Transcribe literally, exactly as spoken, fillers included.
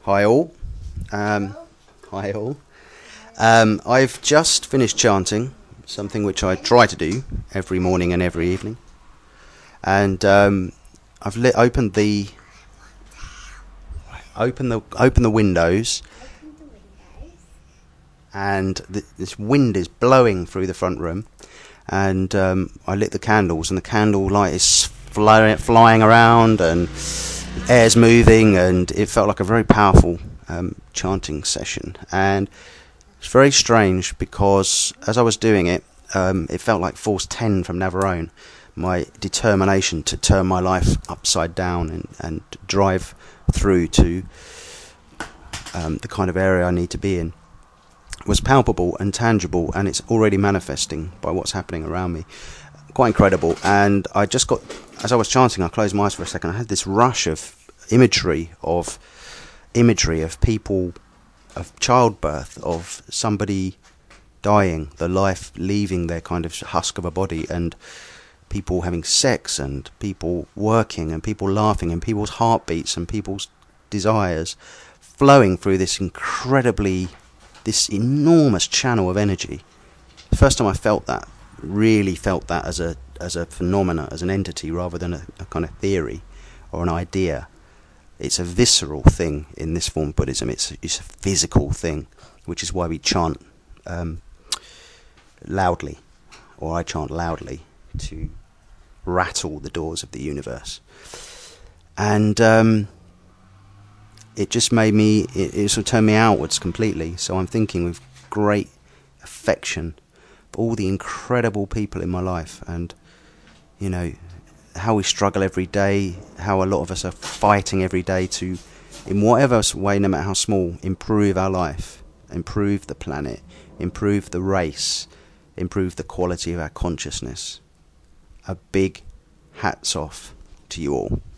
Hi all. Um, hi all. Um, I've just finished chanting, something which I try to do every morning and every evening. And um, I've lit, opened the open the open the windows, and th- this wind is blowing through the front room. And um, I lit the candles, and the candle light is fly- flying around, and air's moving, and it felt like a very powerful um, chanting session. And it's very strange because as I was doing it, um, it felt like Force ten from Navarone, my determination to turn my life upside down and, and drive through to um, the kind of area I need to be in was palpable and tangible, and it's already manifesting by what's happening around me. Quite incredible. And I just got, as I was chanting, I closed my eyes for a second. I had this rush of imagery of imagery of people, of childbirth, of somebody dying, the life leaving their kind of husk of a body, and people having sex, and people working, and people laughing, and people's heartbeats and people's desires flowing through this incredibly, this enormous channel of energy. The first time I felt that, really felt that as a as a phenomena, as an entity, rather than a, a kind of theory or an idea. It's a visceral thing in this form of Buddhism. It's, it's a physical thing, which is why we chant um, loudly, or I chant loudly, to rattle the doors of the universe. And um, it just made me, it, it sort of turned me outwards completely. So I'm thinking with great affection of all the incredible people in my life, and, you know, how we struggle every day, how a lot of us are fighting every day to, in whatever way, no matter how small, improve our life, improve the planet, improve the race, improve the quality of our consciousness. A big hats off to you all.